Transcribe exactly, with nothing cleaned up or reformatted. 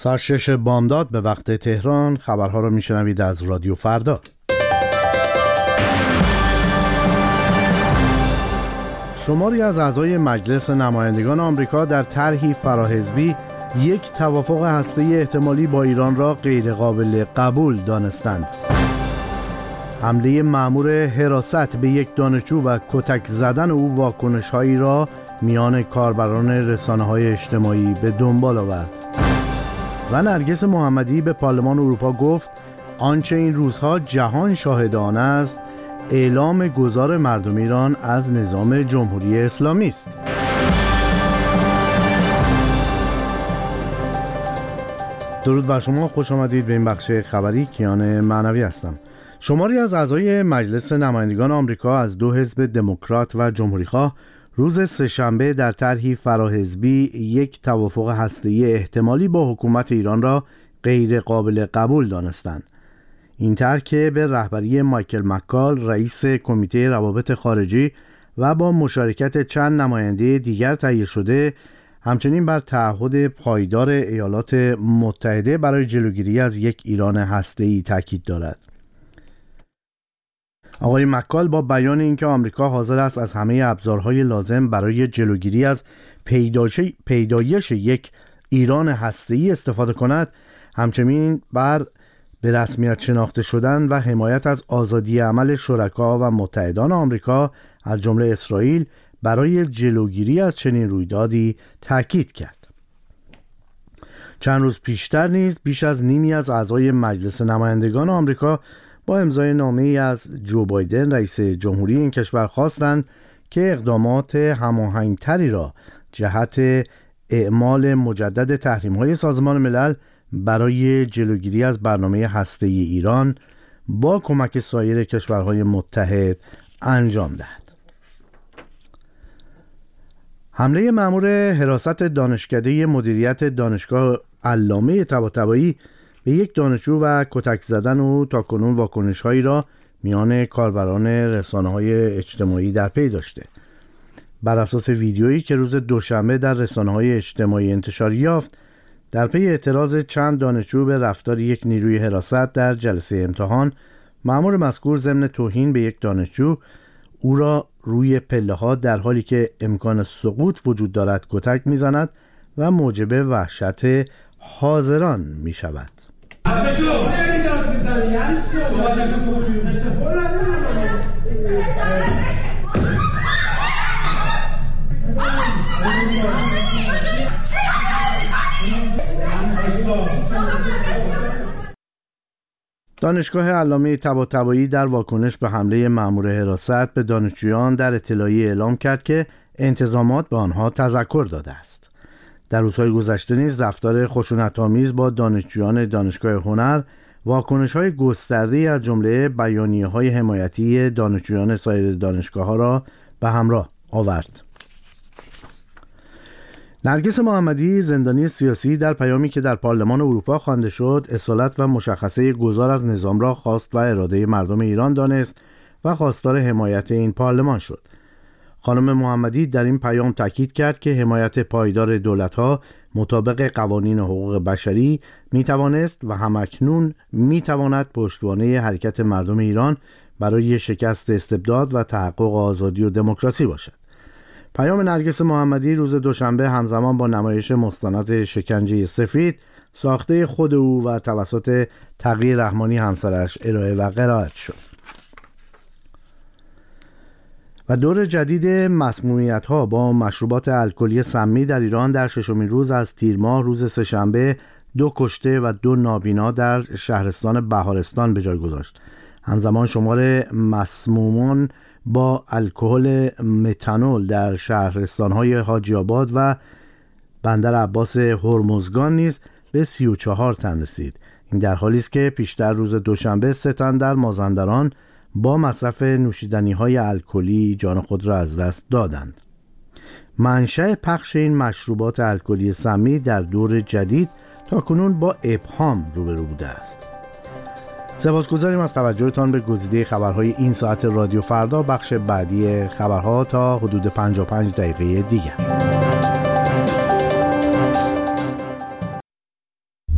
ساعت شش بامداد به وقت تهران. خبرها را میشنوید از رادیو فردا. شماری از اعضای مجلس نمایندگان آمریکا در طرحی فراحزبی یک توافق هسته‌ای احتمالی با ایران را غیرقابل قبول دانستند. حمله مأمور حراست به یک دانشجو و کتک زدن او واکنش‌هایی را میان کاربران رسانه‌های اجتماعی به دنبال آورد. و نرگس محمدی به پارلمان اروپا گفت آنچه این روزها جهان شاهد آن است اعلام گذار مردم ایران از نظام جمهوری اسلامی است. درود بر شما، خوش آمدید به این بخش خبری. کیان معنوی هستم. شماری از اعضای مجلس نمایندگان آمریکا از دو حزب دموکرات و جمهوری‌خواه روز سه‌شنبه در طرحی فراحزبی یک توافق هسته‌ای احتمالی با حکومت ایران را غیر قابل قبول دانستند. این طرح که به رهبری مایکل مکال رئیس کمیته روابط خارجی و با مشارکت چند نماینده دیگر تهیه شده، همچنین بر تعهد پایدار ایالات متحده برای جلوگیری از یک ایران هسته‌ای تاکید دارد. آقای مکال با بیان اینکه آمریکا حاضر است از همه ابزارهای لازم برای جلوگیری از پیدایش یک ایران هسته‌ای استفاده کند، همچنین بر به رسمیت شناخته شدن و حمایت از آزادی عمل شرکا و متحدان آمریکا از جمله اسرائیل برای جلوگیری از چنین رویدادی تاکید کرد. چند روز پیشتر نیز بیش از نیمی از اعضای مجلس نمایندگان آمریکا با امضای نامه‌ای از جو بایدن رئیس جمهوری این کشور خواستند که اقدامات هماهنگتری را جهت اعمال مجدد تحریم‌های سازمان ملل برای جلوگیری از برنامه هسته‌ای ایران با کمک سایر کشورهای متحد انجام دهد. حمله مأمور حراست دانشکده مدیریت دانشگاه علامه طباطبایی به یک دانشجو و کتک زدن او تاکنون واکنش‌هایی را میان کاربران رسانه‌های اجتماعی در پی داشته. بر اساس ویدیویی که روز دوشنبه در رسانه‌های اجتماعی انتشار یافت، در پی اعتراض چند دانشجو به رفتار یک نیروی حراست در جلسه امتحان، مأمور مذکور ضمن توهین به یک دانشجو او را روی پله‌ها در حالی که امکان سقوط وجود دارد کتک می‌زند و موجب وحشت حاضران می‌شود. دانشگاه علامه طباطبایی در واکنش به حمله مأمور حراست به دانشجویان در اطلاعیه اعلام کرد که انتظامات به آنها تذکر داده است. در روزهای گذشته نیز رفتار خشونت‌آمیز با دانشجویان دانشگاه هنر واکنش‌های گسترده‌ای از جمله بیانیه‌های حمایتی دانشجویان سایر دانشگاه‌ها را به همراه آورد. نرگس محمدی، زندانی سیاسی، در پیامی که در پارلمان اروپا خوانده شد، اصالت و مشخصه گذار از نظام را خواست و اراده مردم ایران دانست و خواستار حمایت این پارلمان شد. خانم محمدی در این پیام تاکید کرد که حمایت پایدار دولت‌ها مطابق قوانین حقوق بشری می‌توانست و همکنون می‌تواند پشتوانه حرکت مردم ایران برای شکست استبداد و تحقق آزادی و دموکراسی باشد. پیام نرگس محمدی روز دوشنبه همزمان با نمایش مستند شکنجه سفید ساخته خود او و توسط تقی رحمانی همسرش ارائه و قرائت شد. و دور جدید مسمومیت‌ها با مشروبات الکلی سمی در ایران در ششمین روز از تیر ماه روز سه‌شنبه دو کشته و دو نابینا در شهرستان بهارستان به جای گذاشت. همزمان شمار مسمومان با الکل متانول در شهرستان‌های حاجی آباد و بندر عباس هرمزگان نیز به سی و چهار تن رسید. این در حالی است که پیشتر روز دوشنبه سه تن در مازندران با مصرف نوشیدنی‌های الکلی جان خود را از دست دادند. منشأ پخش این مشروبات الکلی سمی در دور جدید تاکنون با ابهام روبرو بوده است. سپاسگزاریم از توجهتان به گزیده خبرهای این ساعت رادیو فردا. بخش بعدی خبرها تا حدود پنجاه و پنج دقیقه دیگر.